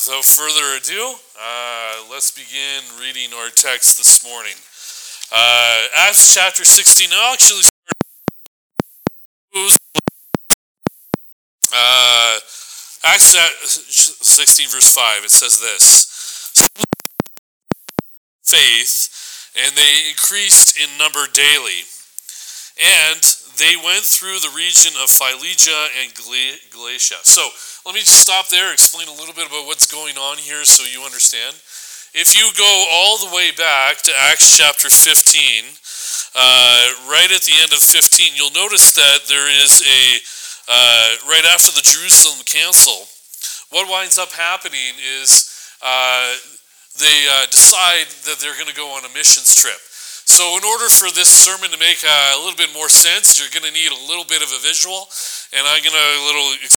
Without further ado, let's begin reading our text this morning. Acts chapter 16. I'll actually Acts 16 verse 5. It says this: faith, and they increased in number daily. And they went through the region of Phrygia and Galatia. So let me just stop there, explain a little bit about what's going on here so you understand. If you go all the way back to Acts chapter 15, right at the end of 15, you'll notice that there is right after the Jerusalem Council, what winds up happening is they decide that they're going to go on a missions trip. So in order for this sermon to make a little bit more sense, you're going to need a little bit of a visual, and I'm going to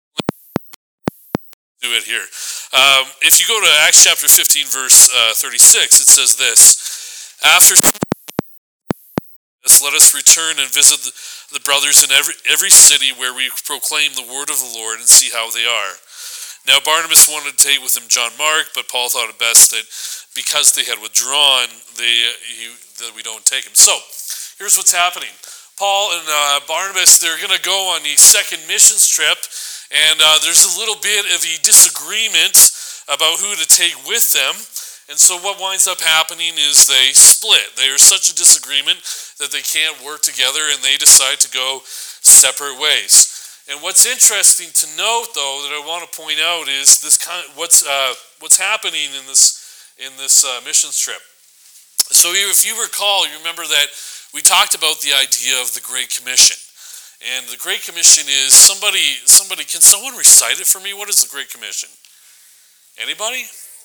do it here. If you go to Acts chapter 15, verse 36, it says this: after this, let us return and visit the brothers in every city where we proclaim the word of the Lord and see how they are. Now Barnabas wanted to take with him John Mark, but Paul thought it best that because they had withdrawn, that we don't take him. So here's what's happening. Paul and Barnabas, they're going to go on the second missions trip, and there's a little bit of a disagreement about who to take with them. And so what winds up happening is they split. There's such a disagreement that they can't work together, and they decide to go separate ways. And what's interesting to note, though, that I want to point out is this what's happening in this missions trip. So if you recall, you remember that we talked about the idea of the Great Commission. And the Great Commission is somebody, can someone recite it for me? What is the Great Commission? Anybody?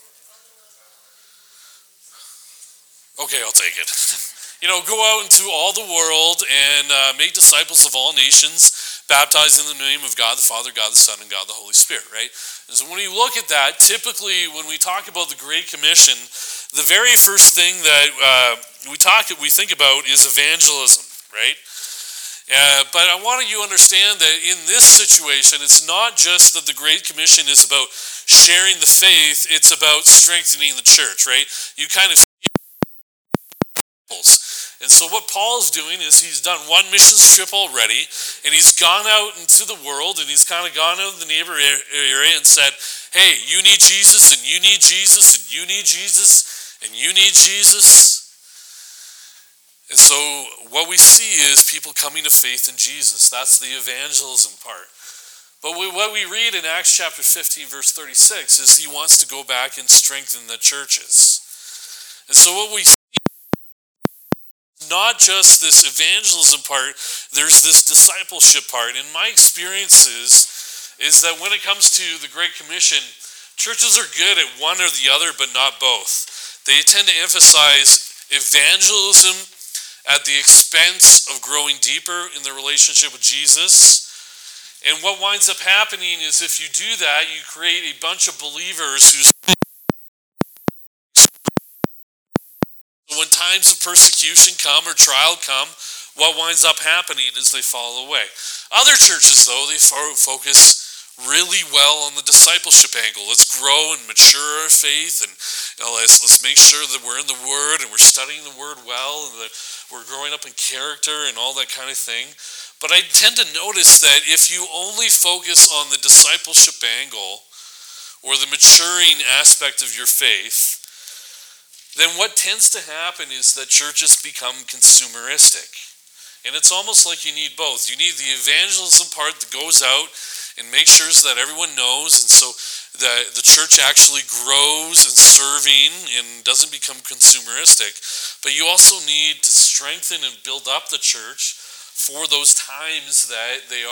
Okay, I'll take it. Go out into all the world and make disciples of all nations, baptized in the name of God the Father, God the Son, and God the Holy Spirit, right? And so when you look at that, typically when we talk about the Great Commission, the very first thing that we think about is evangelism, right? But I want you to understand that in this situation, it's not just that the Great Commission is about sharing the faith, it's about strengthening the church, right? You kind of see. And so what Paul's doing is he's done one missions trip already, and he's gone out into the world, and he's kind of gone out in the neighbor area and said, hey, you need Jesus, and you need Jesus, and you need Jesus, and you need Jesus. And so what we see is people coming to faith in Jesus. That's the evangelism part. But what we read in Acts chapter 15, verse 36, is he wants to go back and strengthen the churches. And so what we see, not just this evangelism part, there's this discipleship part. And my experience is that when it comes to the Great Commission, churches are good at one or the other, but not both. They tend to emphasize evangelism at the expense of growing deeper in their relationship with Jesus. And what winds up happening is if you do that, you create a bunch of believers whose when times of persecution come or trial come, what winds up happening is they fall away. Other churches, though, they focus really well on the discipleship angle. Let's grow and mature our faith, and let's make sure that we're in the Word and we're studying the Word well, and that we're growing up in character and all that kind of thing. But I tend to notice that if you only focus on the discipleship angle or the maturing aspect of your faith, then what tends to happen is that churches become consumeristic. And it's almost like you need both. You need the evangelism part that goes out and makes sure that everyone knows, and so that the church actually grows and serving and doesn't become consumeristic. But you also need to strengthen and build up the church for those times that they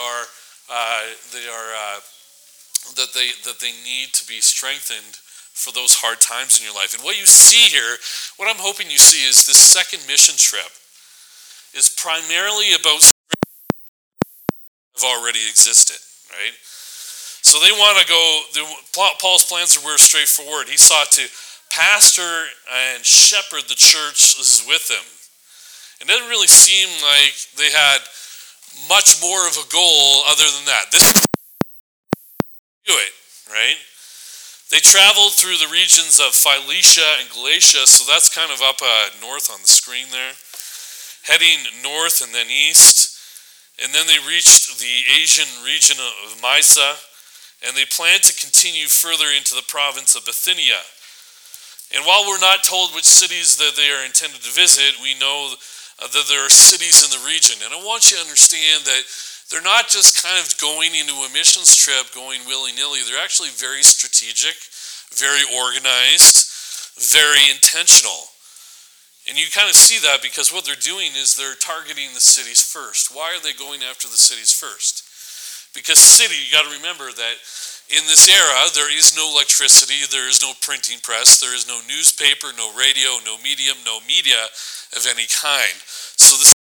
need to be strengthened for those hard times in your life. And what you see here, what I'm hoping you see is this second mission trip is primarily about have already existed, right? So they want to go, Paul's plans were straightforward. He sought to pastor and shepherd the churches with him. It didn't really seem like they had much more of a goal other than that. This is do it, right? They traveled through the regions of Phrygia and Galatia, so that's kind of up north on the screen there, heading north and then east. And then they reached the Asian region of Mysia, and they planned to continue further into the province of Bithynia. And while we're not told which cities that they are intended to visit, we know that there are cities in the region. And I want you to understand that they're not just kind of going into a missions trip, going willy-nilly. They're actually very strategic, very organized, very intentional. And you kind of see that because what they're doing is they're targeting the cities first. Why are they going after the cities first? Because city, you got to remember that in this era, there is no electricity, there is no printing press, there is no newspaper, no radio, no medium, no media of any kind. So the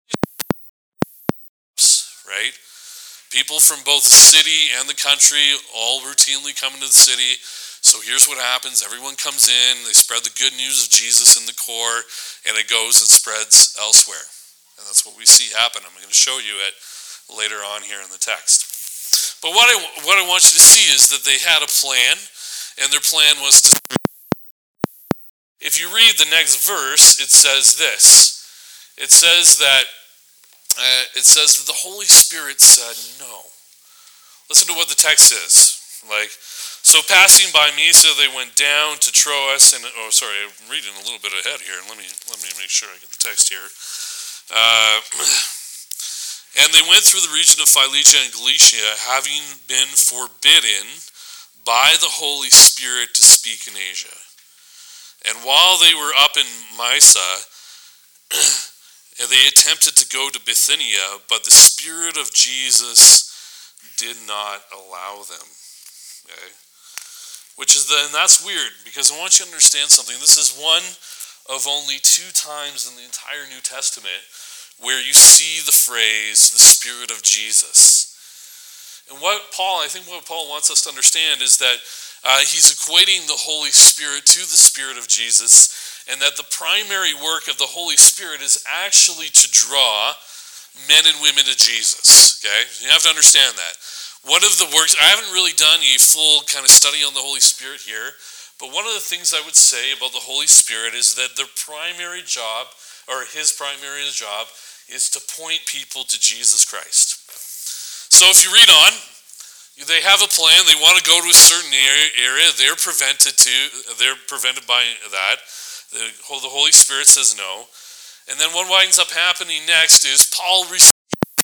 right? People from both the city and the country all routinely come into the city. So here's what happens. Everyone comes in, they spread the good news of Jesus in the core, and it goes and spreads elsewhere. And that's what we see happen. I'm going to show you it later on here in the text. But what I want you to see is that they had a plan, and their plan was to... If you read the next verse, it says this. It says that the Holy Spirit said no. Listen to what the text is. So passing by Mysia, they went down to Troas, and I'm reading a little bit ahead here. Let me make sure I get the text here. And they went through the region of Phrygia and Galatia, having been forbidden by the Holy Spirit to speak in Asia. And while they were up in Mysia, they attempted to go to Bithynia, but the Spirit of Jesus did not allow them. Okay? And that's weird, because I want you to understand something. This is one of only 2 times in the entire New Testament where you see the phrase, the Spirit of Jesus. And I think what Paul wants us to understand is that he's equating the Holy Spirit to the Spirit of Jesus, and that the primary work of the Holy Spirit is actually to draw men and women to Jesus. Okay? You have to understand that. One of the works, I haven't really done a full kind of study on the Holy Spirit here, but one of the things I would say about the Holy Spirit is that their primary job, or his primary job, is to point people to Jesus Christ. So if you read on, they have a plan. They want to go to a certain area. They're prevented by that. The Holy Spirit says no. And then what winds up happening next is Paul receives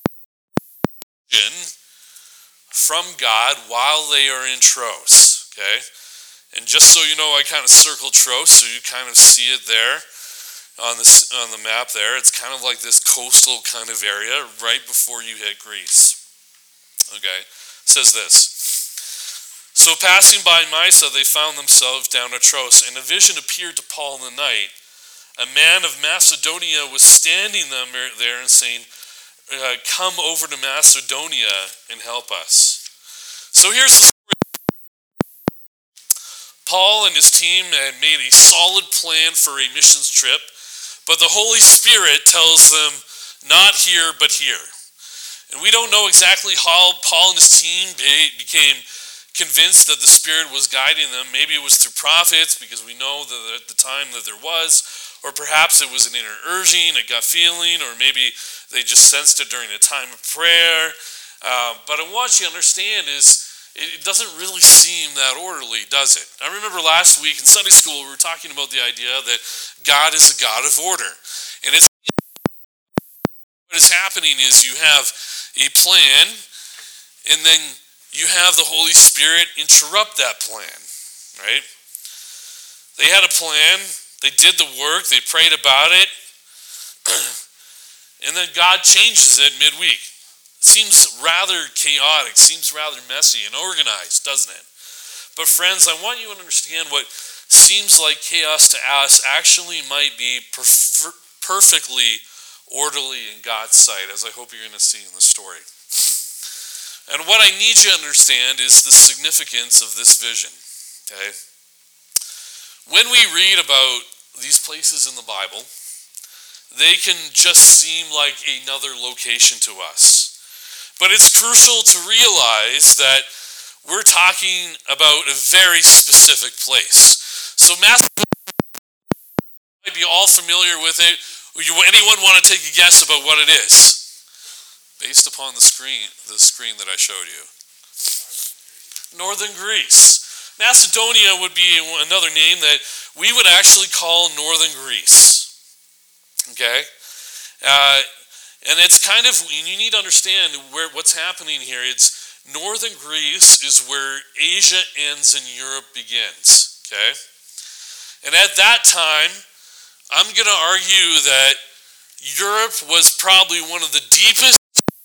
from God while they are in Troas. Okay? And just so you know, I kind of circled Troas, so you kind of see it there on the map there. It's kind of like this coastal kind of area right before you hit Greece. Okay? It says this. So passing by Mysia, they found themselves down at Troas, and a vision appeared to Paul in the night. A man of Macedonia was standing there and saying, come over to Macedonia and help us. So here's the story. Paul and his team had made a solid plan for a missions trip, but the Holy Spirit tells them, not here, but here. And we don't know exactly how Paul and his team became convinced that the Spirit was guiding them. Maybe it was through prophets, because we know that at the time that there was, or perhaps it was an inner urging, a gut feeling, or maybe they just sensed it during a time of prayer. But I want you to understand is, it doesn't really seem that orderly, does it? I remember last week in Sunday school we were talking about the idea that God is a God of order. And what is happening is you have a plan, and then you have the Holy Spirit interrupt that plan, right? They had a plan, they did the work, they prayed about it, and then God changes it midweek. Seems rather chaotic, seems rather messy and organized, doesn't it? But friends, I want you to understand what seems like chaos to us actually might be perfectly orderly in God's sight, as I hope you're going to see in the story. And what I need you to understand is the significance of this vision. Okay? When we read about these places in the Bible, they can just seem like another location to us. But it's crucial to realize that we're talking about a very specific place. So Macedonia might be all familiar with it. Anyone want to take a guess about what it is? Based upon the screen that I showed you. Northern Greece. Macedonia would be another name that we would actually call Northern Greece. Okay? And it's kind of, you need to understand what's happening here. It's Northern Greece is where Asia ends and Europe begins. Okay? And at that time, I'm going to argue that Europe was probably one of the deepest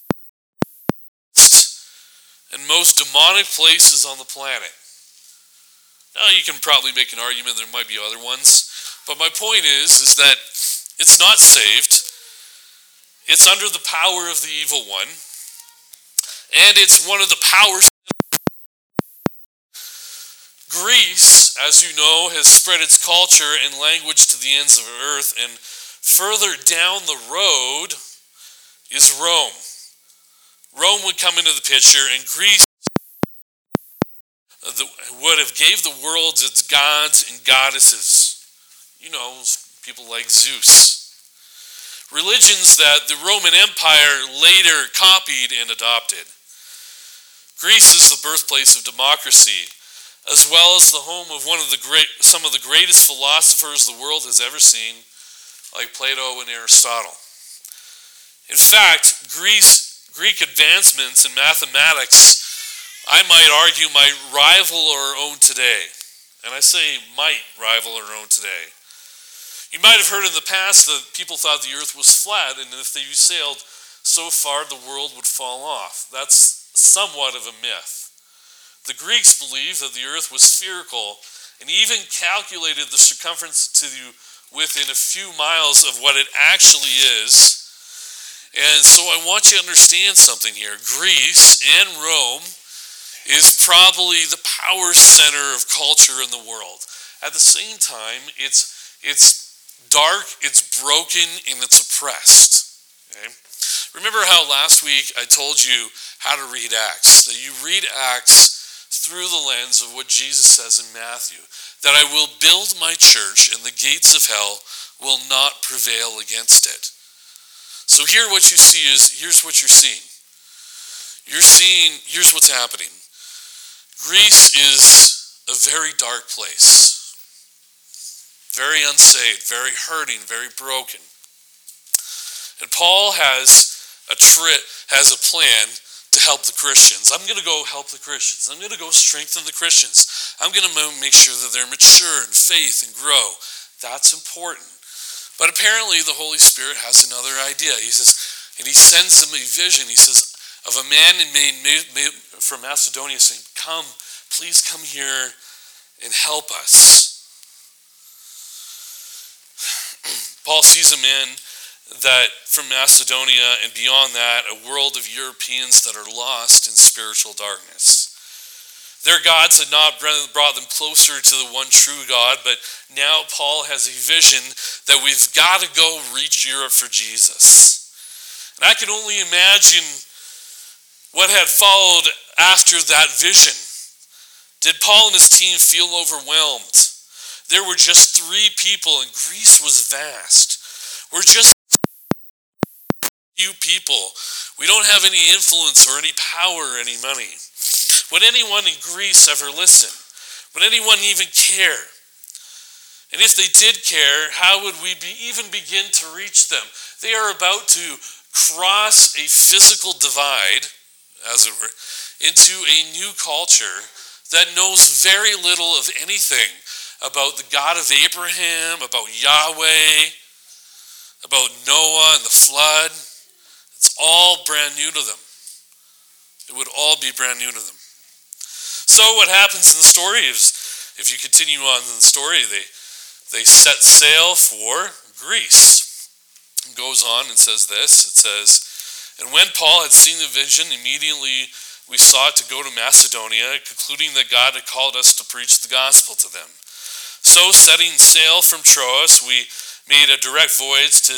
and most demonic places on the planet. Now, you can probably make an argument there might be other ones, but my point is that it's not saved. It's under the power of the evil one, and it's one of the powers. Greece, as you know, has spread its culture and language to the ends of the earth, and further down the road is Rome. Rome would come into the picture, and Greece would have gave the world its gods and goddesses. You know, people like Zeus. Religions that the Roman Empire later copied and adopted. Greece is the birthplace of democracy, as well as the home of some of the greatest philosophers the world has ever seen, like Plato and Aristotle. In fact, Greek advancements in mathematics, I might argue, might rival our own today. And I say might rival our own today. You might have heard in the past that people thought the earth was flat, and if you sailed so far, the world would fall off. That's somewhat of a myth. The Greeks believed that the earth was spherical and even calculated the circumference within a few miles of what it actually is. And so I want you to understand something here. Greece and Rome is probably the power center of culture in the world. At the same time, it's dark, it's broken, and it's oppressed. Okay? Remember how last week I told you how to read Acts? That you read Acts through the lens of what Jesus says in Matthew, that I will build my church and the gates of hell will not prevail against it. So here what you see is, here's what you're seeing. Here's what's happening. Greece is a very dark place. Very unsaved, very hurting, very broken. And Paul has a plan to help the Christians. I'm going to go help the Christians. I'm going to go strengthen the Christians. I'm going to make sure that they're mature in faith and grow. That's important. But apparently the Holy Spirit has another idea. He says, and he sends them a vision. He says, of a man from Macedonia saying, come, please come here and help us. Paul sees a man that from Macedonia and beyond that, a world of Europeans that are lost in spiritual darkness. Their gods had not brought them closer to the one true God, but now Paul has a vision that we've got to go reach Europe for Jesus. And I can only imagine what had followed after that vision. Did Paul and his team feel overwhelmed? There were just 3 people, and Greece was vast. We're just few people. We don't have any influence or any power or any money. Would anyone in Greece ever listen? Would anyone even care? And if they did care, how would we even begin to reach them? They are about to cross a physical divide, as it were, into a new culture that knows very little of anything about the God of Abraham, about Yahweh, about Noah and the flood. It's all brand new to them. It would all be brand new to them. So what happens in the story is, if you continue on in the story, they set sail for Greece. It goes on and says this. It says, and when Paul had seen the vision, immediately we sought to go to Macedonia, concluding that God had called us to preach the gospel to them. So setting sail from Troas, we made a direct voyage to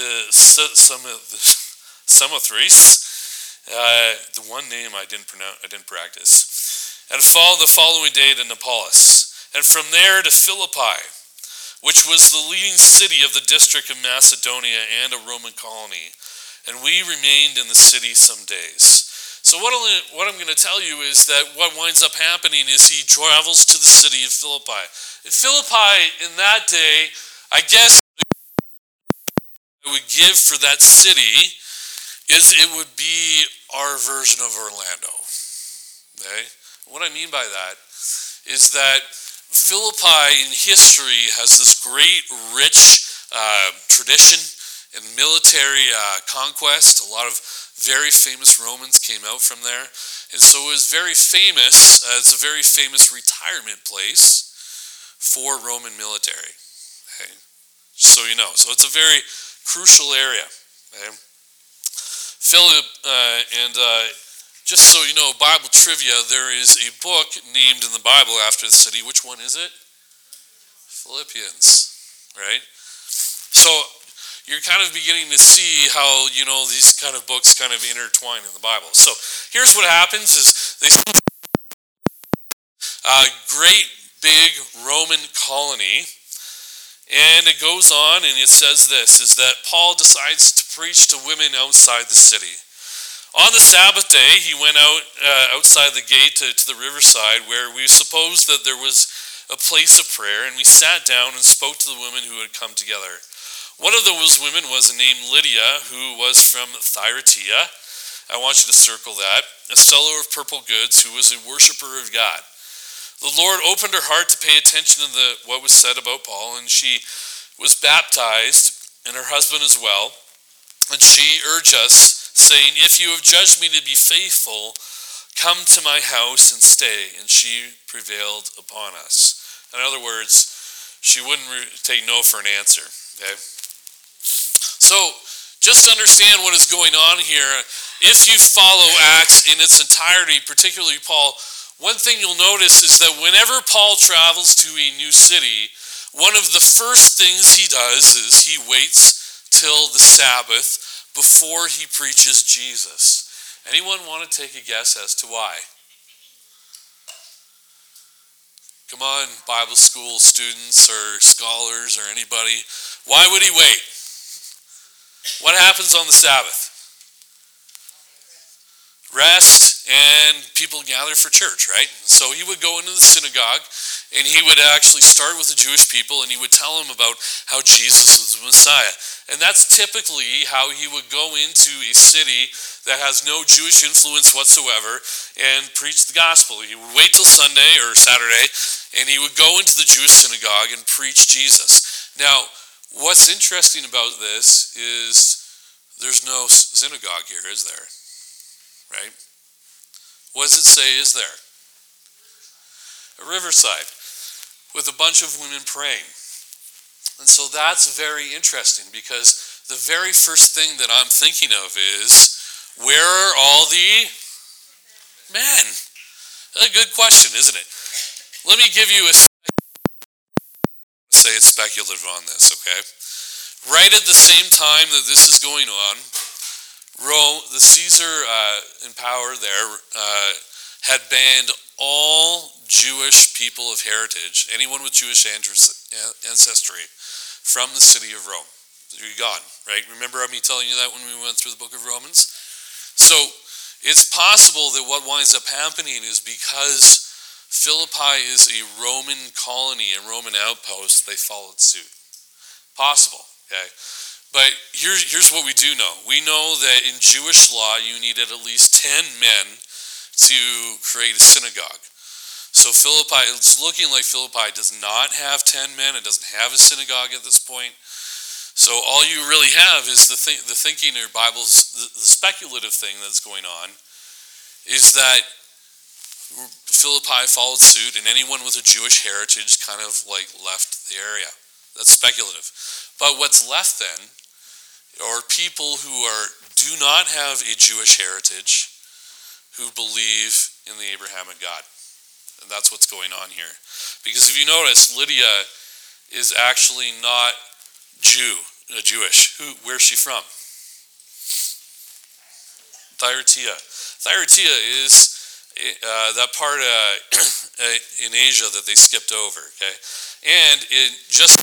Samothrace, the one name I didn't practice. and the following day to Neapolis, and from there to Philippi, which was the leading city of the district of Macedonia and a Roman colony. And we remained in the city some days. So what I'm going to tell you is that what winds up happening is he travels to the city of Philippi. In Philippi, in that day, I guess I would give for that city is it would be our version of Orlando. Okay? What I mean by that is that Philippi in history has this great, rich tradition in military conquest. A lot of very famous Romans came out from there. And so it was very famous. It's a very famous retirement place for Roman military. Okay? So you know. So it's a very crucial area. Okay? Just so you know, Bible trivia, there is a book named in the Bible after the city. Which one is it? Philippians, right? So you're kind of beginning to see how, you know, these kind of books kind of intertwine in the Bible. So here's what happens is they see a great big Roman colony, and it goes on and it says this, is that Paul decides to preach to women outside the city. On the Sabbath day, he went out outside the gate to the riverside where we supposed that there was a place of prayer, and we sat down and spoke to the women who had come together. One of those women was named Lydia, who was from Thyatira. I want you to circle that. A seller of purple goods who was a worshiper of God. The Lord opened her heart to pay attention to what was said about Paul, and she was baptized, and her husband as well. And she urged us, saying, "If you have judged me to be faithful, come to my house and stay." And she prevailed upon us. In other words, she wouldn't take no for an answer. Okay? So, just to understand what is going on here, if you follow Acts in its entirety, particularly Paul, one thing you'll notice is that whenever Paul travels to a new city, one of the first things he does is he waits till the Sabbath before he preaches Jesus. Anyone want to take a guess as to why? Come on, Bible school students or scholars or anybody. Why would he wait? What happens on the Sabbath? Rest, and people gather for church, right? So he would go into the synagogue, and he would actually start with the Jewish people, and he would tell them about how Jesus was the Messiah. And that's typically how he would go into a city that has no Jewish influence whatsoever and preach the gospel. He would wait till Sunday or Saturday, and he would go into the Jewish synagogue and preach Jesus. Now, what's interesting about this is there's no synagogue here, is there? Right? What does it say is there? A riverside with a bunch of women praying. And so that's very interesting because the very first thing that I'm thinking of is, where are all the men? A good question, isn't it? Let me give you say it's speculative on this, okay? Right at the same time that this is going on, Rome, the Caesar in power there, had banned all Jewish people of heritage, anyone with Jewish ancestry, from the city of Rome. You're gone, right? Remember me telling you that when we went through the book of Romans? So it's possible that what winds up happening is because Philippi is a Roman colony, a Roman outpost, they followed suit. Possible, okay? But here's what we do know. We know that in Jewish law, you needed at least 10 men to create a synagogue. So Philippi, it's looking like Philippi does not have 10 men. It doesn't have a synagogue at this point. So all you really have is the thinking or Bible's, the speculative thing that's going on is that Philippi followed suit and anyone with a Jewish heritage kind of like left the area. That's speculative. But what's left then are people who do not have a Jewish heritage who believe in the Abrahamic God. And that's what's going on here. Because if you notice, Lydia is actually not Jewish. Where's she from? Thyatira. Thyatira is that part in Asia that they skipped over. Okay, and it just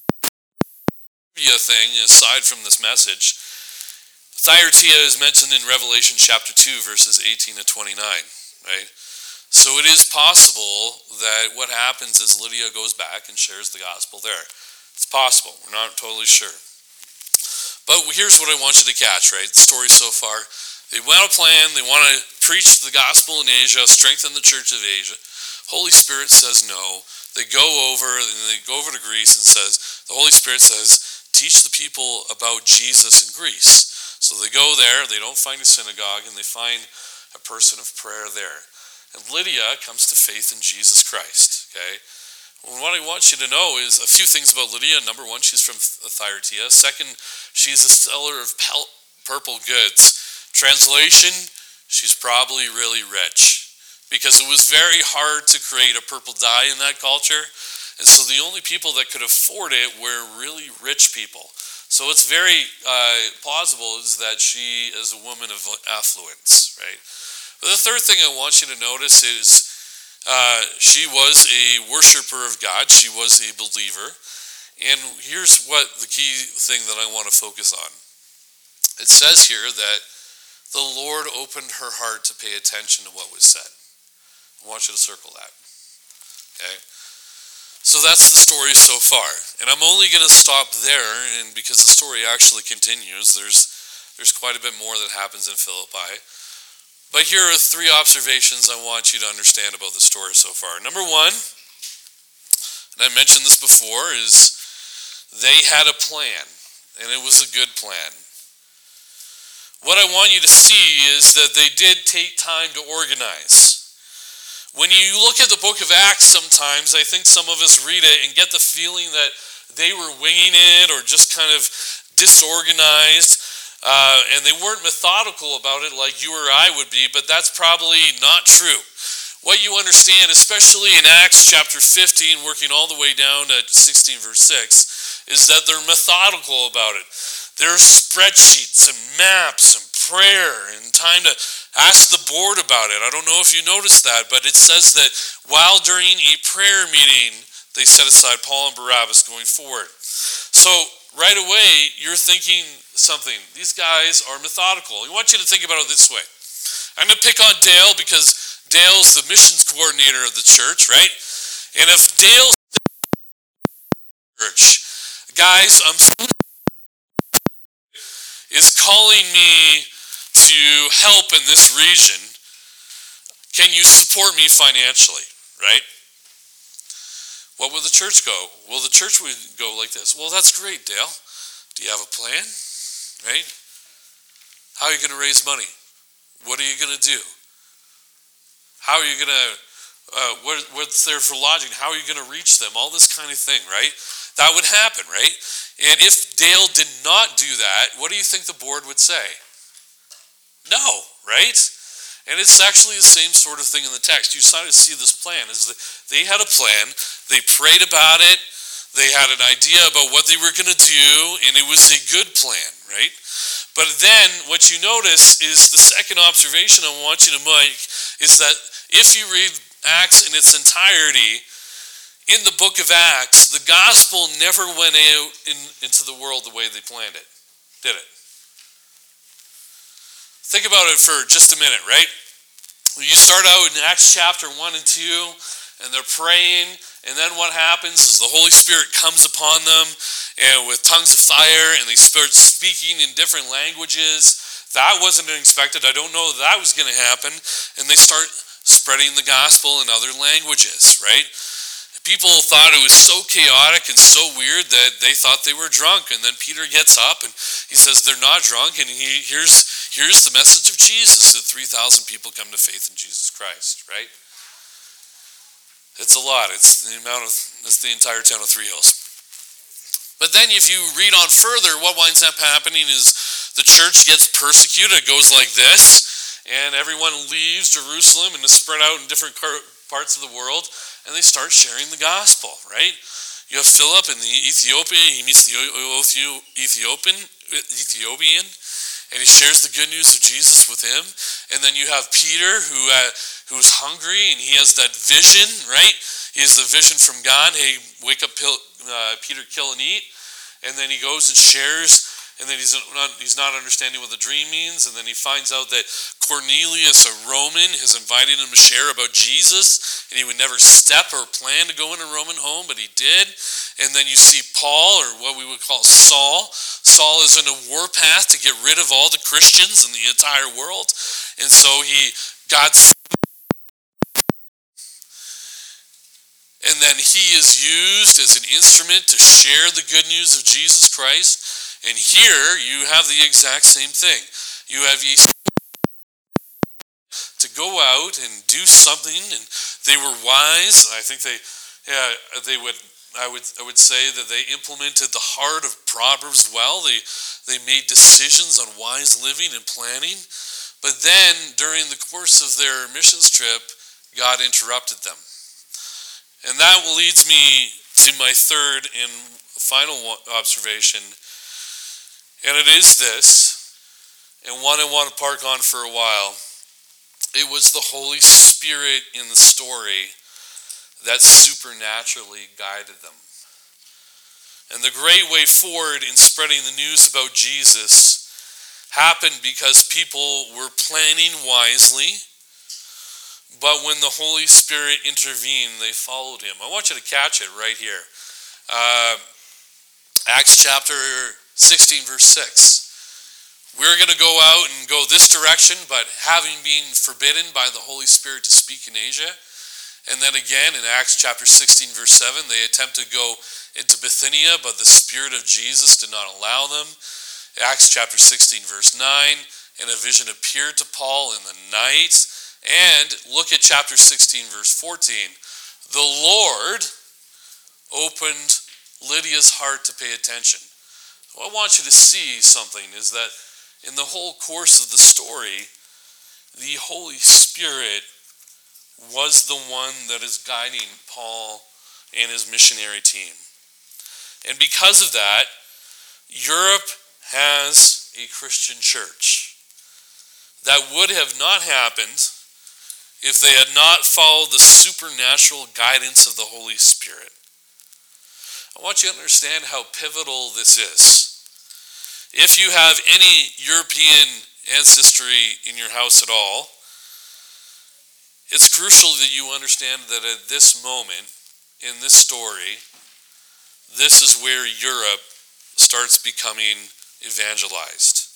a thing aside from this message. Thyatira is mentioned in Revelation chapter 2, verses 18 to 29. Right. So it is possible that what happens is Lydia goes back and shares the gospel there. It's possible. We're not totally sure. But here's what I want you to catch, right? The story so far. They want a plan. They want to preach the gospel in Asia, strengthen the church of Asia. Holy Spirit says no. They go over to Greece and says, the Holy Spirit says, teach the people about Jesus in Greece. So they go there. They don't find a synagogue, and they find a person of prayer there. And Lydia comes to faith in Jesus Christ, okay? Well, what I want you to know is a few things about Lydia. Number one, she's from Thyatira. Second, she's a seller of purple goods. Translation, she's probably really rich because it was very hard to create a purple dye in that culture. And so the only people that could afford it were really rich people. So it's very plausible is that she is a woman of affluence, right? But the third thing I want you to notice is she was a worshiper of God. She was a believer. And here's what the key thing that I want to focus on. It says here that the Lord opened her heart to pay attention to what was said. I want you to circle that. Okay? So that's the story so far. And I'm only going to stop there, and because the story actually continues, there's quite a bit more that happens in Philippi. But here are three observations I want you to understand about the story so far. Number one, and I mentioned this before, is they had a plan, and it was a good plan. What I want you to see is that they did take time to organize. When you look at the book of Acts sometimes, I think some of us read it and get the feeling that they were winging it or just kind of disorganized. And they weren't methodical about it like you or I would be, but that's probably not true. What you understand, especially in Acts chapter 15, working all the way down to 16 verse 6, is that they're methodical about it. There are spreadsheets and maps and prayer and time to ask the board about it. I don't know if you noticed that, but it says that while during a prayer meeting, they set aside Paul and Barnabas going forward. So right away, you're thinking something. These guys are methodical. I want you to think about it this way. I'm going to pick on Dale because Dale's the missions coordinator of the church, right? And if Dale's church, guys, is calling me to help in this region, can you support me financially, right? What will the church go? Well, the church would go like this. Well, that's great, Dale. Do you have a plan? Right? How are you going to raise money? What are you going to do? How are you going to, what's there for lodging? How are you going to reach them? All this kind of thing, right? That would happen, right? And if Dale did not do that, what do you think the board would say? No, right? And it's actually the same sort of thing in the text. You started to see this plan. They had a plan. They prayed about it. They had an idea about what they were going to do, and it was a good plan, right? But then what you notice is the second observation I want you to make is that if you read Acts in its entirety, in the book of Acts, the gospel never went out into the world the way they planned it, did it? Think about it for just a minute, right? You start out in Acts chapter 1 and 2, and they're praying, and then what happens is the Holy Spirit comes upon them and with tongues of fire, and they start speaking in different languages. That wasn't expected. I don't know that was going to happen. And they start spreading the gospel in other languages, right? People thought it was so chaotic and so weird that they thought they were drunk. And then Peter gets up and he says they're not drunk. And here's the message of Jesus, that 3,000 people come to faith in Jesus Christ, right? It's a lot. It's the entire town of Three Hills. But then if you read on further, what winds up happening is the church gets persecuted. It goes like this, and everyone leaves Jerusalem and is spread out in different parts of the world, and they start sharing the gospel, right? You have Philip in the Ethiopia. He meets the Ethiopian, and he shares the good news of Jesus with him. And then you have Peter who is hungry, and he has that vision, right? He has the vision from God. Hey, wake up, Peter, kill and eat. And then he goes and shares, and then he's not understanding what the dream means. And then he finds out that Cornelius, a Roman, has invited him to share about Jesus, and he would never step or plan to go in a Roman home, but he did. And then you see Paul, or what we would call Saul. Saul is in a warpath to get rid of all the Christians in the entire world. And so and then he is used as an instrument to share the good news of Jesus Christ. And here you have the exact same thing. You have to go out and do something, and they were wise. I think I would say that they implemented the heart of Proverbs well. They made decisions on wise living and planning. But then during the course of their missions trip, God interrupted them. And that leads me to my third and final observation. And it is this, and one I want to park on for a while. It was the Holy Spirit in the story that supernaturally guided them. And the great way forward in spreading the news about Jesus happened because people were planning wisely. But when the Holy Spirit intervened, they followed him. I want you to catch it right here. Acts chapter 16, verse 6. We're going to go out and go this direction, but having been forbidden by the Holy Spirit to speak in Asia. And then again in Acts chapter 16, verse 7, they attempt to go into Bithynia, but the Spirit of Jesus did not allow them. Acts chapter 16, verse 9, and a vision appeared to Paul in the night. And look at chapter 16, verse 14. The Lord opened Lydia's heart to pay attention. What I want you to see something is that in the whole course of the story, the Holy Spirit was the one that is guiding Paul and his missionary team. And because of that, Europe has a Christian church. That would have not happened if they had not followed the supernatural guidance of the Holy Spirit. I want you to understand how pivotal this is. If you have any European ancestry in your house at all, it's crucial that you understand that at this moment, in this story, this is where Europe starts becoming evangelized.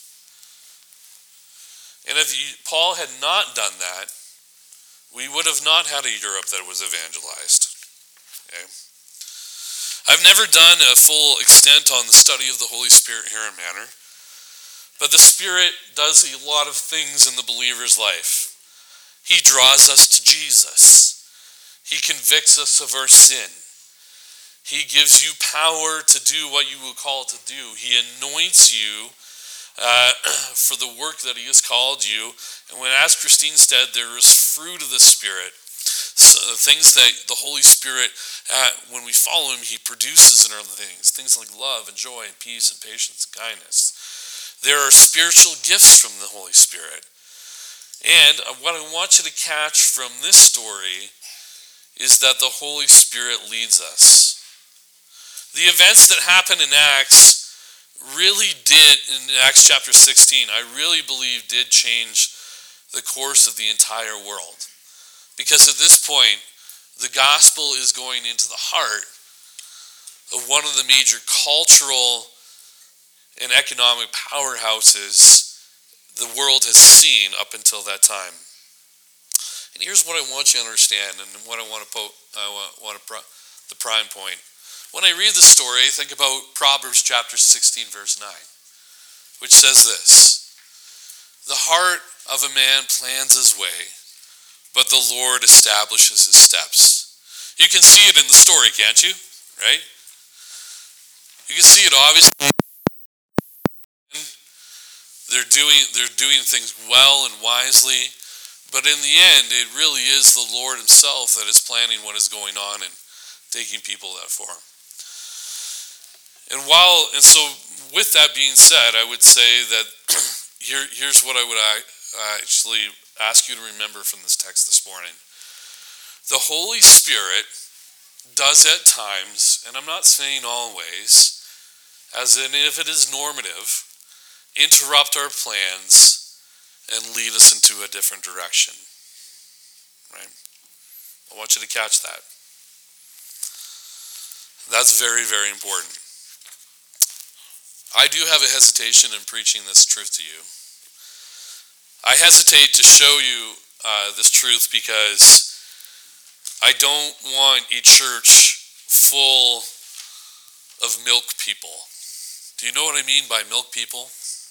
And if Paul had not done that, we would have not had a Europe that was evangelized. Okay? I've never done a full extent on the study of the Holy Spirit here in Manor, but the Spirit does a lot of things in the believer's life. He draws us to Jesus. He convicts us of our sin. He gives you power to do what you will call to do. He anoints you for the work that he has called you. And when, as Christine said, there is fruit of the Spirit. So things that the Holy Spirit, when we follow him, he produces in our things like love and joy and peace and patience and kindness. There are spiritual gifts from the Holy Spirit. And what I want you to catch from this story is that the Holy Spirit leads us. The events that happen in Acts really did, in Acts chapter 16, I really believe did change the course of the entire world. Because at this point, the gospel is going into the heart of one of the major cultural and economic powerhouses the world has seen up until that time. And here's what I want you to understand, and what I want to the prime point. When I read the story, I think about Proverbs chapter 16, verse 9, which says this: the heart of a man plans his way, but the Lord establishes his steps. You can see it in the story, can't you? Right? You can see it obviously. They're doing things well and wisely, but in the end, it really is the Lord himself that is planning what is going on and taking people that far. And so with that being said, I would say that here's what I would actually ask you to remember from this text this morning. The Holy Spirit does at times, and I'm not saying always, as in if it is normative, interrupt our plans and lead us into a different direction. Right? I want you to catch that. That's very, very important. I do have a hesitation in preaching this truth to you. I hesitate to show you this truth because I don't want a church full of milk people. Do you know what I mean by milk people?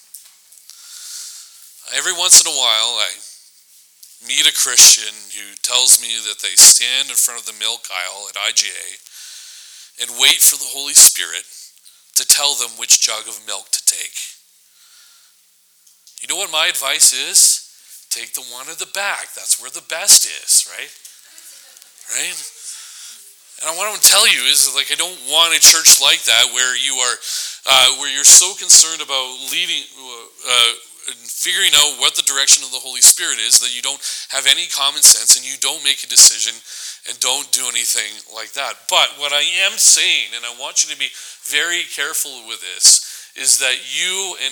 Every once in a while, I meet a Christian who tells me that they stand in front of the milk aisle at IGA and wait for the Holy Spirit to tell them which jug of milk to take. You know what my advice is? Take the one at the back. That's where the best is, right? Right? And what I want to tell you is, like, I don't want a church like that where you are, where you're so concerned about leading, and figuring out what the direction of the Holy Spirit is that you don't have any common sense and you don't make a decision and don't do anything like that. But what I am saying, and I want you to be very careful with this, is that you and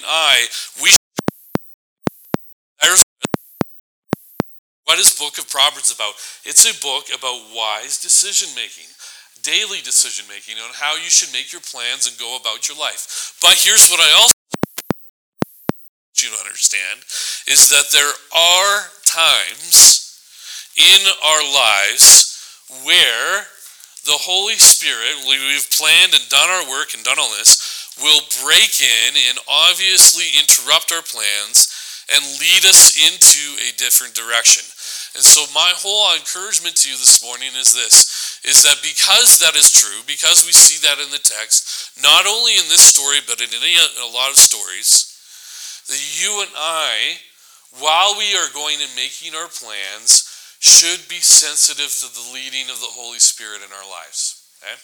what is Book of Proverbs about? It's a book about wise decision making, daily decision making, on how you should make your plans and go about your life. But here's what I also want you to understand, is that there are times in our lives where the Holy Spirit, we've planned and done our work and done all this, will break in and obviously interrupt our plans and lead us into a different direction. And so my whole encouragement to you this morning is this, is that because that is true, because we see that in the text, not only in this story, but in a lot of stories, that you and I, while we are going and making our plans, should be sensitive to the leading of the Holy Spirit in our lives. Okay?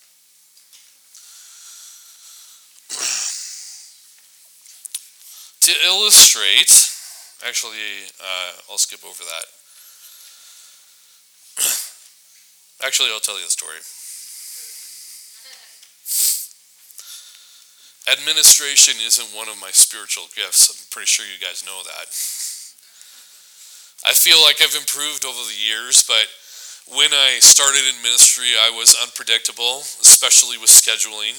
To illustrate, actually, I'll skip over that. Actually, I'll tell you the story. Administration isn't one of my spiritual gifts. I'm pretty sure you guys know that. I feel like I've improved over the years, but when I started in ministry, I was unpredictable, especially with scheduling.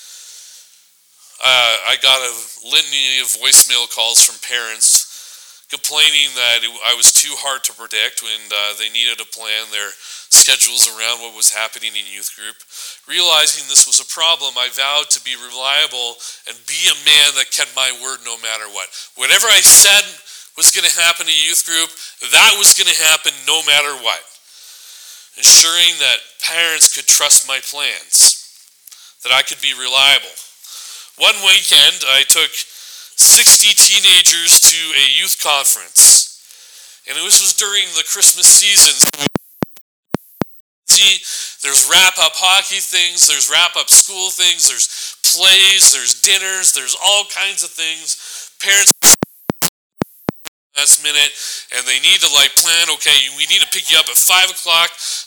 I got a litany of voicemail calls from parents complaining that I was too hard to predict and they needed to plan their schedules around what was happening in youth group. Realizing this was a problem, I vowed to be reliable and be a man that kept my word no matter what. Whatever I said was going to happen in youth group, that was going to happen no matter what. Ensuring that parents could trust my plans, that I could be reliable. One weekend, I took 60 teenagers to a youth conference, and this was during the Christmas season. There's wrap-up hockey things, there's wrap-up school things, there's plays, there's dinners, there's all kinds of things. Parents last minute, and they need to plan, okay, we need to pick you up at 5 o'clock,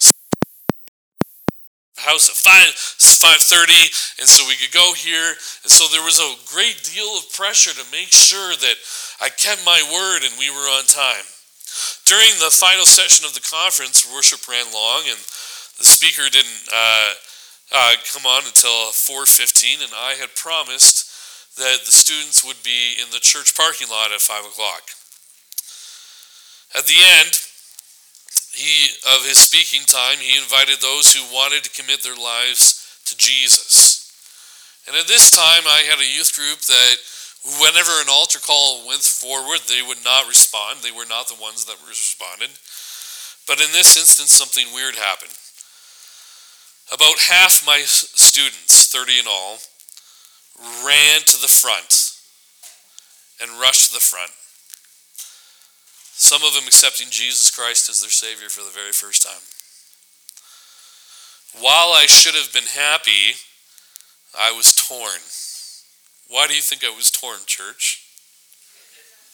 house at 5:30, and so we could go here. And so there was a great deal of pressure to make sure that I kept my word and we were on time. During the final session of the conference, worship ran long, and the speaker didn't come on until 4:15, and I had promised that the students would be in the church parking lot at 5 o'clock. At the end of his speaking time, he invited those who wanted to commit their lives to Jesus. And at this time, I had a youth group that whenever an altar call went forward, they would not respond. They were not the ones that responded. But in this instance, something weird happened. About half my students, 30 in all, ran to the front and rushed to the front. Some of them accepting Jesus Christ as their Savior for the very first time. While I should have been happy, I was torn. Why do you think I was torn, church?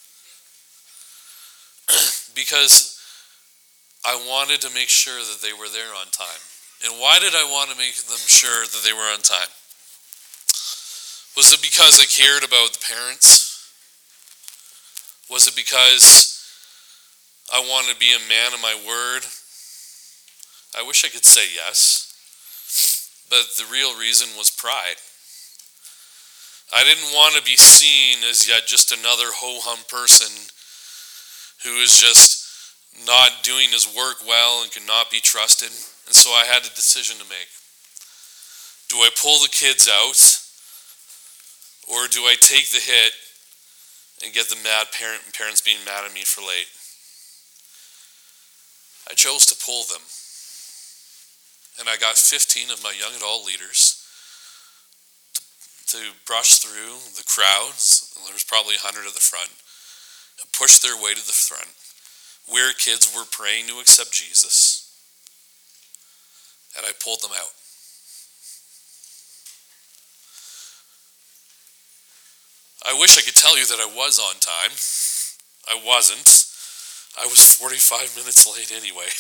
Because I wanted to make sure that they were there on time. And why did I want to make them sure that they were on time? Was it because I cared about the parents? Was it because I wanted to be a man of my word? I wish I could say yes, but the real reason was pride. I didn't want to be seen as yet just another ho-hum person who is just not doing his work well and could not be trusted. And so I had a decision to make. Do I pull the kids out, or do I take the hit and get the mad parents being mad at me for late? I chose to pull them. And I got 15 of my young adult leaders to brush through the crowds. There was probably 100 at the front, and push their way to the front, where kids were praying to accept Jesus. And I pulled them out. I wish I could tell you that I was on time. I wasn't. I was 45 minutes late anyway.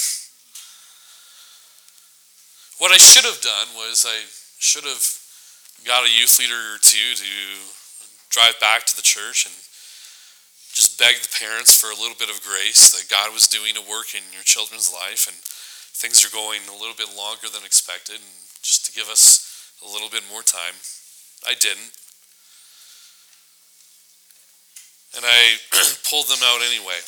What I should have done was I should have got a youth leader or two to drive back to the church and just beg the parents for a little bit of grace, that God was doing a work in your children's life and things are going a little bit longer than expected, and just to give us a little bit more time. I didn't. And I pulled them out anyway.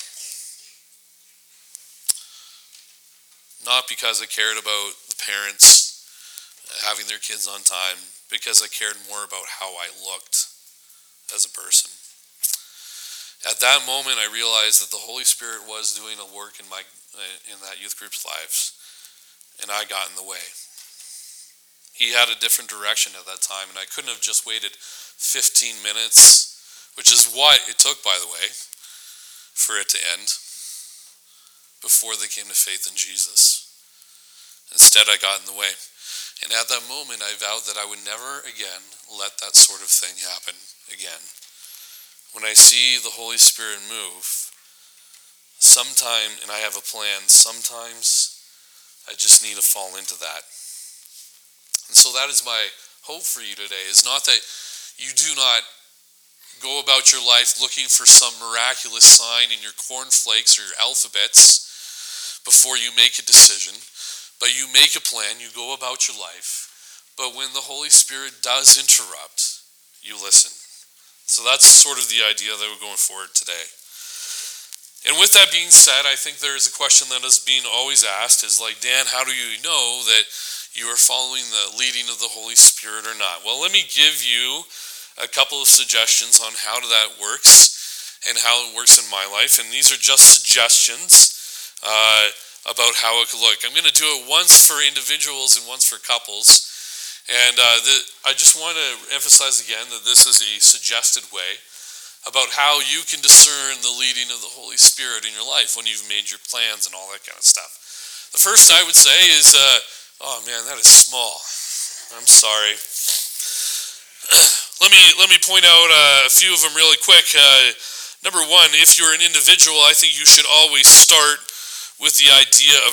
Not because I cared about the parents having their kids on time, because I cared more about how I looked as a person. At that moment, I realized that the Holy Spirit was doing a work in that youth group's lives, and I got in the way. He had a different direction at that time, and I couldn't have just waited 15 minutes, which is what it took, by the way, for it to end, before they came to faith in Jesus. Instead, I got in the way. And at that moment, I vowed that I would never again let that sort of thing happen again. When I see the Holy Spirit move, sometime, and I have a plan, sometimes I just need to fall into that. And so that is my hope for you today, is not that you do not go about your life looking for some miraculous sign in your cornflakes or your alphabets before you make a decision, but you make a plan, you go about your life, but when the Holy Spirit does interrupt, you listen. So that's sort of the idea that we're going forward today. And with that being said, I think there is a question that is being always asked, is like, Dan, how do you know that you are following the leading of the Holy Spirit or not? Well, let me give you a couple of suggestions on how that works and how it works in my life. And these are just suggestions about how it could look. I'm going to do it once for individuals and once for couples. And I just want to emphasize again that this is a suggested way about how you can discern the leading of the Holy Spirit in your life when you've made your plans and all that kind of stuff. The first I would say is, oh man, that is small. I'm sorry. Let me point out a few of them really quick. Number one, if you're an individual, I think you should always start with the idea of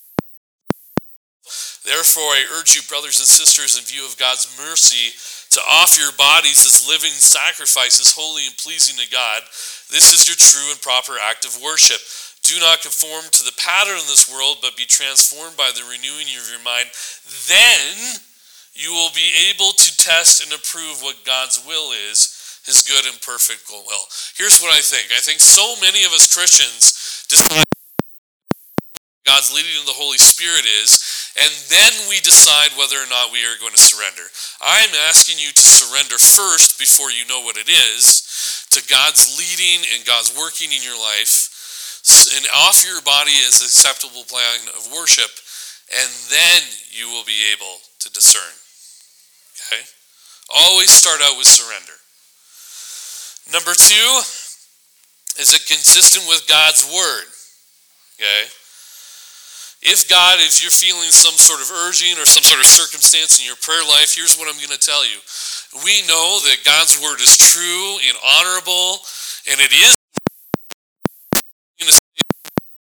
therefore, I urge you, brothers and sisters, in view of God's mercy, to offer your bodies as living sacrifices, holy and pleasing to God. This is your true and proper act of worship. Do not conform to the pattern of this world, but be transformed by the renewing of your mind. Then you will be able to test and approve what God's will is, his good and perfect will. Here's what I think. I think so many of us Christians decide God's leading of the Holy Spirit is, and then we decide whether or not we are going to surrender. I'm asking you to surrender first before you know what it is, to God's leading and God's working in your life, and offer your body as an acceptable plan of worship, and then you will be able to discern. Okay? Always start out with surrender. Number two, is it consistent with God's word? Okay? If you're feeling some sort of urging or some sort of circumstance in your prayer life, here's what I'm going to tell you. We know that God's word is true and honorable, and it is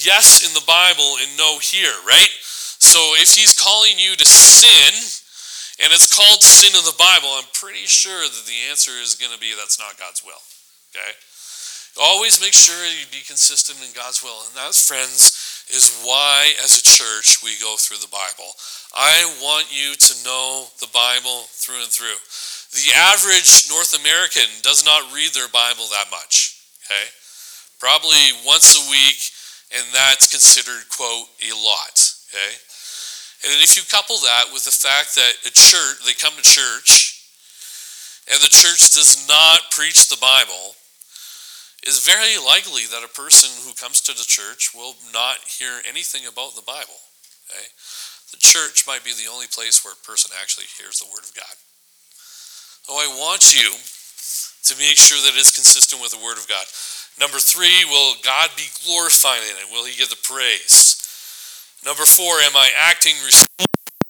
yes in the Bible and no here, right? So if he's calling you to sin, and it's called sin in the Bible, I'm pretty sure that the answer is going to be that's not God's will, okay? Always make sure you be consistent in God's will. And that, friends, is why as a church we go through the Bible. I want you to know the Bible through and through. The average North American does not read their Bible that much, okay? Probably once a week, and that's considered, quote, a lot, okay? And if you couple that with the fact that a church, they come to church, and the church does not preach the Bible, it's very likely that a person who comes to the church will not hear anything about the Bible, okay? The church might be the only place where a person actually hears the Word of God. So I want you to make sure that it's consistent with the Word of God. Number 3, will God be glorified in it? Will he get the praise? Number 4, am I acting responsibly?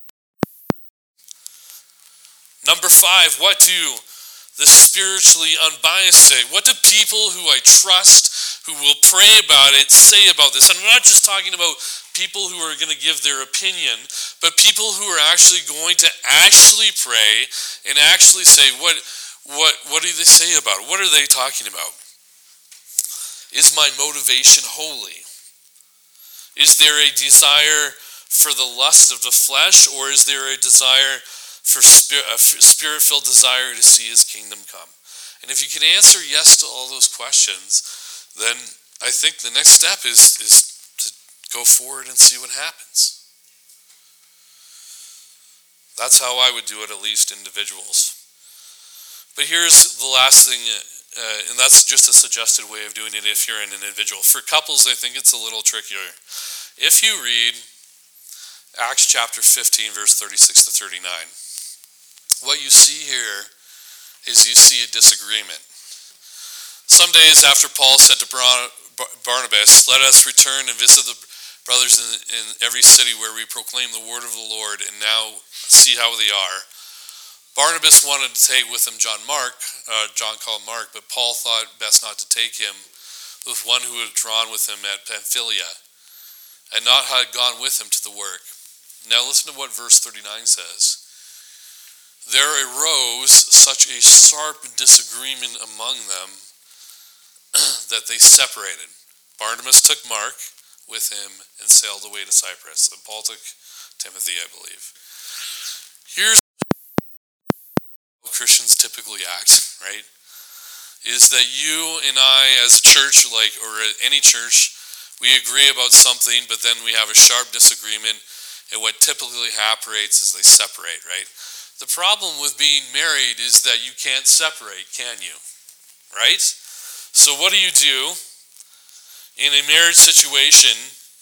Number 5, what do the spiritually unbiased say? What do people who I trust, who will pray about it, say about this? And I'm not just talking about people who are going to give their opinion, but people who are actually going to actually pray and actually say, what do they say about it? What are they talking about? Is my motivation holy? Is there a desire for the lust of the flesh, or is there a desire for a spirit-filled desire to see his kingdom come? And if you can answer yes to all those questions, then I think the next step is to go forward and see what happens. That's how I would do it, at least individuals. But here's the last thing, and that's just a suggested way of doing it if you're an individual. For couples, I think it's a little trickier. If you read Acts chapter 15, verse 36 to 39, what you see here is you see a disagreement. Some days after Paul said to Barnabas, let us return and visit the brothers in every city where we proclaim the word of the Lord and now see how they are. Barnabas wanted to take with him John called Mark, but Paul thought best not to take him with one who had drawn with him at Pamphylia and not had gone with him to the work. Now listen to what verse 39 says. There arose such a sharp disagreement among them that they separated. Barnabas took Mark with him and sailed away to Cyprus. And Paul took Timothy, I believe. Here's how Christians typically act, right? Is that you and I as a church, or any church, we agree about something, but then we have a sharp disagreement, and what typically happens is they separate, right? The problem with being married is that you can't separate, can you? Right? So what do you do in a marriage situation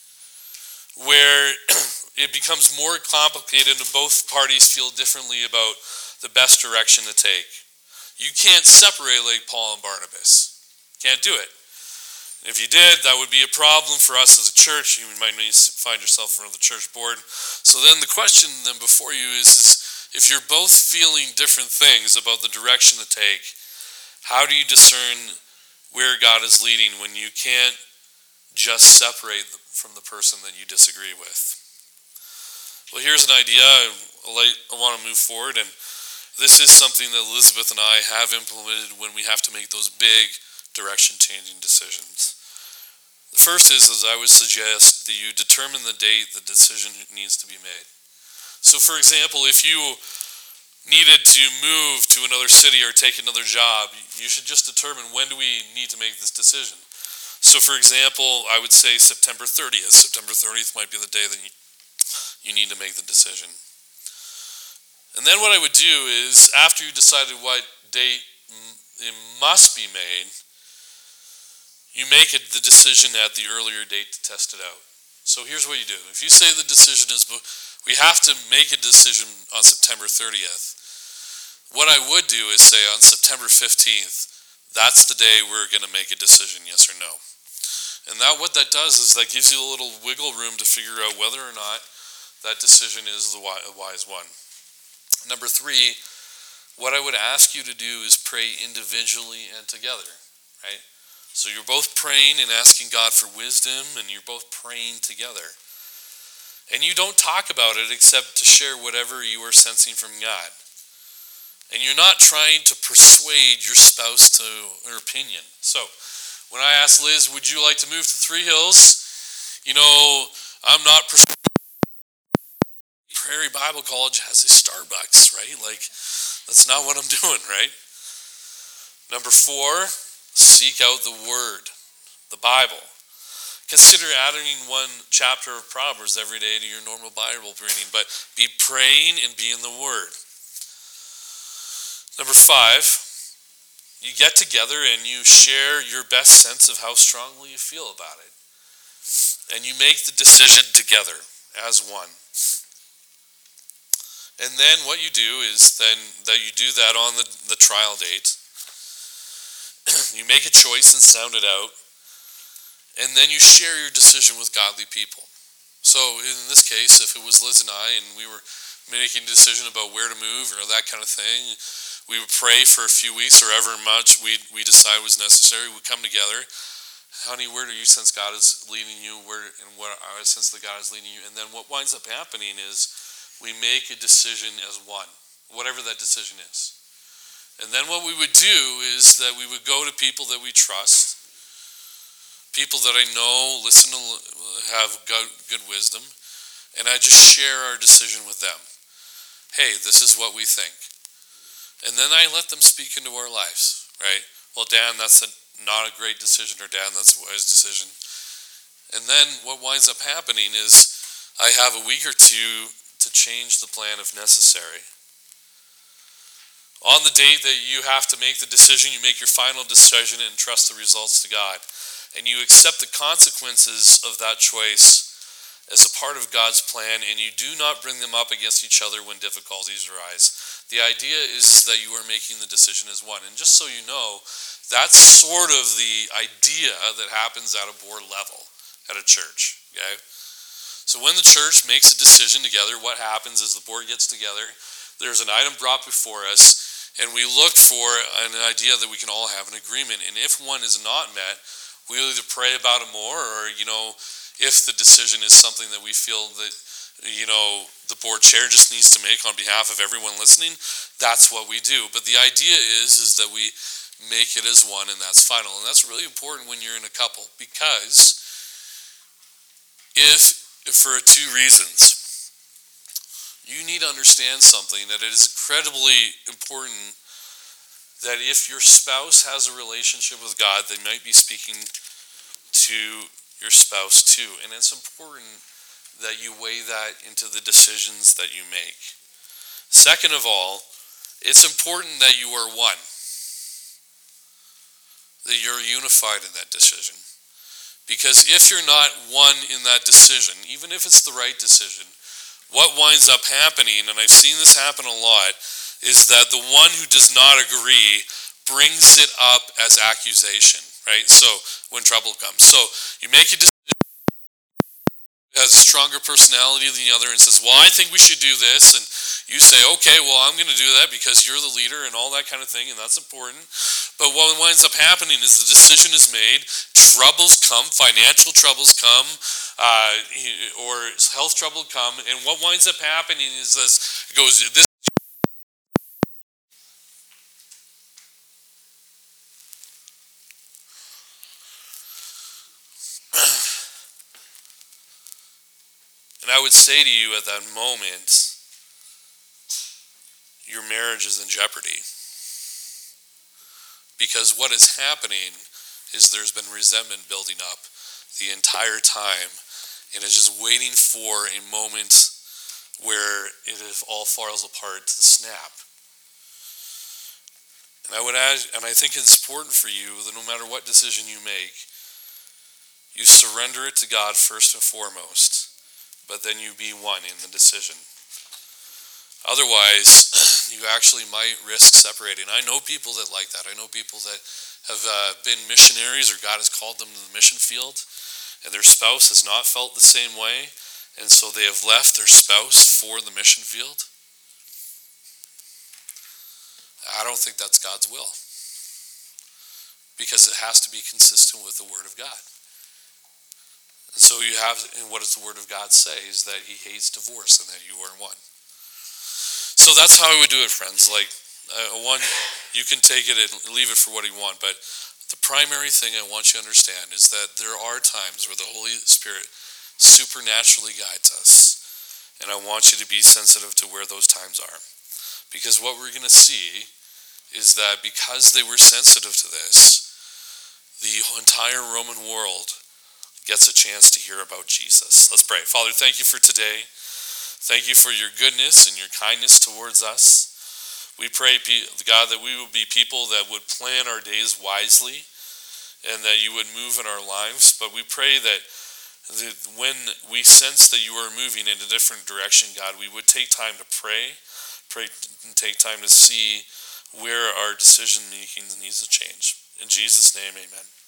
where it becomes more complicated and both parties feel differently about the best direction to take? You can't separate like Paul and Barnabas. Can't do it. If you did, that would be a problem for us as a church. You might need to find yourself in front of the church board. So then the question then before you is if you're both feeling different things about the direction to take, how do you discern where God is leading when you can't just separate from the person that you disagree with? Well, here's an idea. I want to move forward, and this is something that Elizabeth and I have implemented when we have to make those big direction-changing decisions. The first is I would suggest that you determine the date the decision needs to be made. So, for example, if you needed to move to another city or take another job, you should just determine when do we need to make this decision. So, for example, I would say September 30th. September 30th might be the day that you need to make the decision. And then what I would do is, after you decided what date it must be made, you make the decision at the earlier date to test it out. So here's what you do. If you say the decision is, we have to make a decision on September 30th, what I would do is say on September 15th, that's the day we're going to make a decision, yes or no. And what that does is that gives you a little wiggle room to figure out whether or not that decision is the wise one. Number 3, what I would ask you to do is pray individually and together, right? So you're both praying and asking God for wisdom, and you're both praying together. And you don't talk about it except to share whatever you are sensing from God. And you're not trying to persuade your spouse to her opinion. So when I asked Liz, would you like to move to Three Hills? I'm not persuaded. Prairie Bible College has a Starbucks, right? Like, that's not what I'm doing, right? Number 4, seek out the Word, the Bible. Consider adding one chapter of Proverbs every day to your normal Bible reading, but be praying and be in the Word. Number 5, you get together and you share your best sense of how strongly you feel about it. And you make the decision together as one. And then what you do is then that you do that on the trial date. You make a choice and sound it out. And then you share your decision with godly people. So in this case, if it was Liz and I and we were making a decision about where to move or that kind of thing, we would pray for a few weeks or however much we decide was necessary. We'd come together. Honey, where do you sense God is leading you? What I sense that God is leading you? And then what winds up happening is we make a decision as one, whatever that decision is. And then what we would do is that we would go to people that we trust, people that I know listen to have good wisdom, and I just share our decision with them. Hey, this is what we think. And then I let them speak into our lives, right? Well, Dan, that's not a great decision, or Dan, that's a wise decision. And then what winds up happening is I have a week or two to change the plan if necessary. On the date that you have to make the decision, you make your final decision and trust the results to God. And you accept the consequences of that choice as a part of God's plan, and you do not bring them up against each other when difficulties arise. The idea is that you are making the decision as one. And just so you know, that's sort of the idea that happens at a board level at a church, okay? So when the church makes a decision together, what happens is the board gets together, there's an item brought before us, and we look for an idea that we can all have an agreement. And if one is not met, we'll either pray about it more, or, if the decision is something that we feel that, the board chair just needs to make on behalf of everyone listening, that's what we do. But the idea is that we make it as one, and that's final. And that's really important when you're in a couple, because for 2 reasons. You need to understand something, that it is incredibly important that if your spouse has a relationship with God, they might be speaking to your spouse too. And it's important that you weigh that into the decisions that you make. Second of all, it's important that you are one, that you're unified in that decision. Because if you're not one in that decision, even if it's the right decision, what winds up happening, and I've seen this happen a lot, is that the one who does not agree brings it up as accusation, right? So when trouble comes. So you make a decision that has a stronger personality than the other and says, well, I think we should do this. And you say, okay, well, I'm going to do that because you're the leader and all that kind of thing, and that's important. But what winds up happening is the decision is made, troubles come, financial troubles come, or health trouble come, and what winds up happening is this, and I would say to you at that moment, your marriage is in jeopardy. Because what is happening is there's been resentment building up the entire time, and it's just waiting for a moment where it all falls apart to snap. And I would add, and I think it's important for you that no matter what decision you make, you surrender it to God first and foremost, but then you be one in the decision. Otherwise, you actually might risk separating. I know people that like that. I know people that have been missionaries, or God has called them to the mission field, and their spouse has not felt the same way, and so they have left their spouse for the mission field. I don't think that's God's will. because it has to be consistent with the Word of God. And so you have, and what does the Word of God say? Is that He hates divorce and that you are one. So that's how I would do it, friends. Like, you can take it and leave it for what you want, but the primary thing I want you to understand is that there are times where the Holy Spirit supernaturally guides us, and I want you to be sensitive to where those times are. Because what we're going to see is that because they were sensitive to this, the entire Roman world gets a chance to hear about Jesus. Let's pray. Father, thank you for today. Thank you for your goodness and your kindness towards us. We pray, God, that we would be people that would plan our days wisely and that you would move in our lives. But we pray that when we sense that you are moving in a different direction, God, we would take time to pray and take time to see where our decision making needs to change. In Jesus' name, amen.